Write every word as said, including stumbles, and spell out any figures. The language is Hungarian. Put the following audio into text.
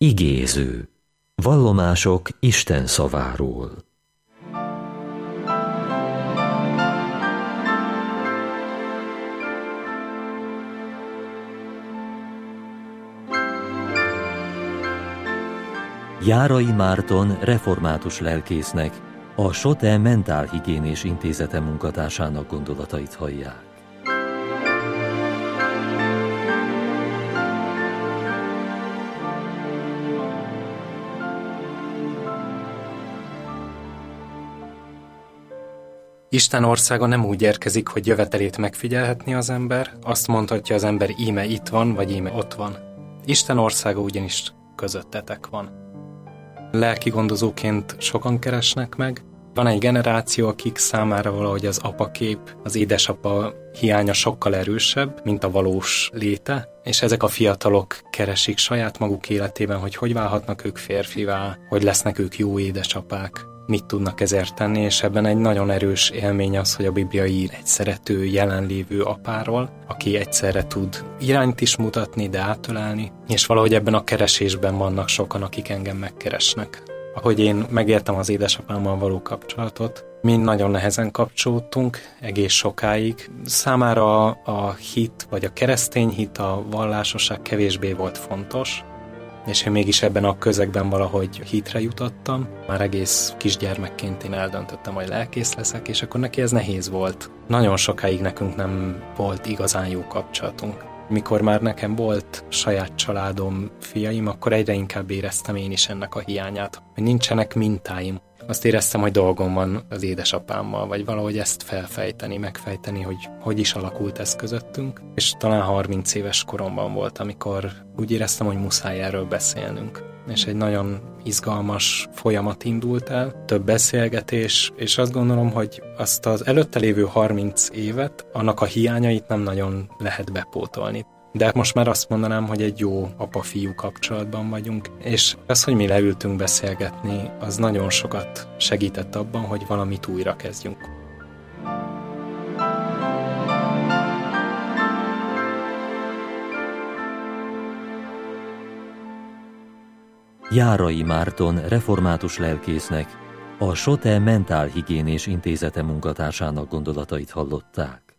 Igéző. Vallomások Isten szaváról. Járai Márton református lelkésznek, a Sote Mentálhigiénés Intézete munkatársának gondolatait hallják. Isten országa nem úgy érkezik, hogy jövetelét megfigyelhetni az ember, azt mondhatja az ember, íme itt van, vagy íme ott van. Isten országa ugyanis közöttetek van. Lelki gondozóként sokan keresnek meg. Van egy generáció, akik számára valahogy az apakép, az édesapa hiánya sokkal erősebb, mint a valós léte, és ezek a fiatalok keresik saját maguk életében, hogy hogy válhatnak ők férfivá, hogy lesznek ők jó édesapák, mit tudnak ezért tenni, és ebben egy nagyon erős élmény az, hogy a Biblia ír egy szerető, jelenlévő apáról, aki egyszerre tud irányt is mutatni, de átölelni, és valahogy ebben a keresésben vannak sokan, akik engem megkeresnek. Ahogy én megértem az édesapámmal való kapcsolatot, mi nagyon nehezen kapcsolódtunk, egész sokáig. Számára a hit, vagy a keresztény hit, a vallásosság kevésbé volt fontos, és én mégis ebben a közegben valahogy hitre jutottam. Már egész kisgyermekként én eldöntöttem, hogy lelkész leszek, és akkor neki ez nehéz volt. Nagyon sokáig nekünk nem volt igazán jó kapcsolatunk. Mikor már nekem volt saját családom, fiaim, akkor egyre inkább éreztem én is ennek a hiányát, hogy nincsenek mintáim. Azt éreztem, hogy dolgom van az édesapámmal, vagy valahogy ezt felfejteni, megfejteni, hogy hogy is alakult ez közöttünk. És talán harminc éves koromban volt, amikor úgy éreztem, hogy muszáj erről beszélnünk. És egy nagyon izgalmas folyamat indult el, több beszélgetés, és azt gondolom, hogy azt az előtte lévő harminc évet, annak a hiányait nem nagyon lehet bepótolni. De most már azt mondanám, hogy egy jó apa-fiú kapcsolatban vagyunk, és az, hogy mi leültünk beszélgetni, az nagyon sokat segített abban, hogy valamit újra kezdjünk. Járai Márton református lelkésznek, a Sote Mentálhigiénés Intézete munkatársának gondolatait hallották.